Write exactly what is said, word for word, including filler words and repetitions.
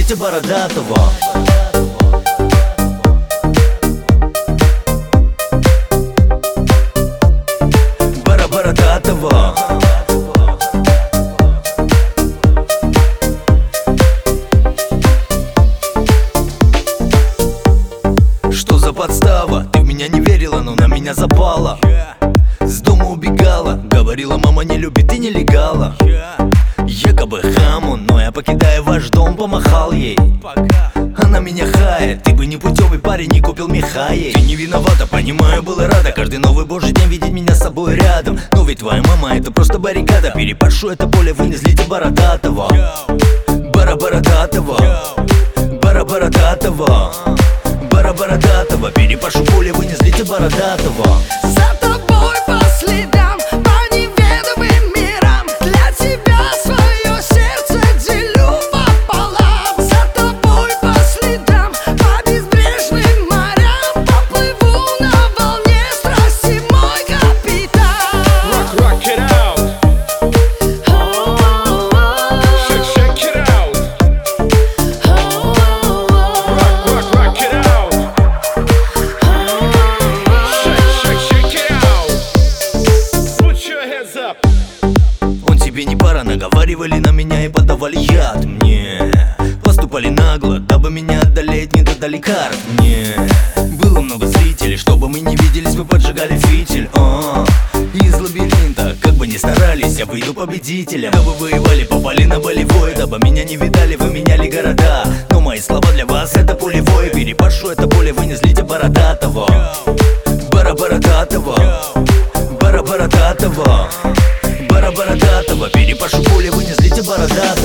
вынеслите бородатого. Бара-бородатого. Что за подстава? Ты в меня не верила, но на меня запала. С дома убегала, говорила, мама не любит и нелегала. Якобы хаму, но я, покидая ваш дом, помахал ей. Она меня хает, ты бы не путевый парень, не купил меха ей. Ты не виновата, понимаю, была рада каждый новый божий день видеть меня с собой рядом. Но ведь твоя мама это просто баррикада. Перепашу это поле, вынеслите бородатого. Бара-бородатого. Бара-бородатого. Бара-бородатого. Перепашу поле, вынеслите бородатого. За тобой по следам, по неведомым мирам. Для тебя свое сердце делю пополам. За тобой по следам, по безбрежным морям. Поплыву на волне страсти, мой капитан. Rock, rock it out. Shake, shake it out. Rock, rock, rock it out. Shake, shake, shake it out. Put your hands up. Он тебе не пара, наговаривали на меня и подавали яд мне. Поступали нагло, дабы меня одолеть, не додали карт мне. Было много зрителей, чтобы мы не виделись, мы поджигали фитиль. О, из лабиринта, как бы ни старались, я выйду победителем. Дабы воевали, попали на болевой, дабы меня не видали, вы меняли города. Но мои слова для вас это пулевое. Перепашу это поле, вынеслите бородатого. Бара-бородатого. Бара-бородатого. Бара-бородатого. Перепашу поле, вынеслите бородатого.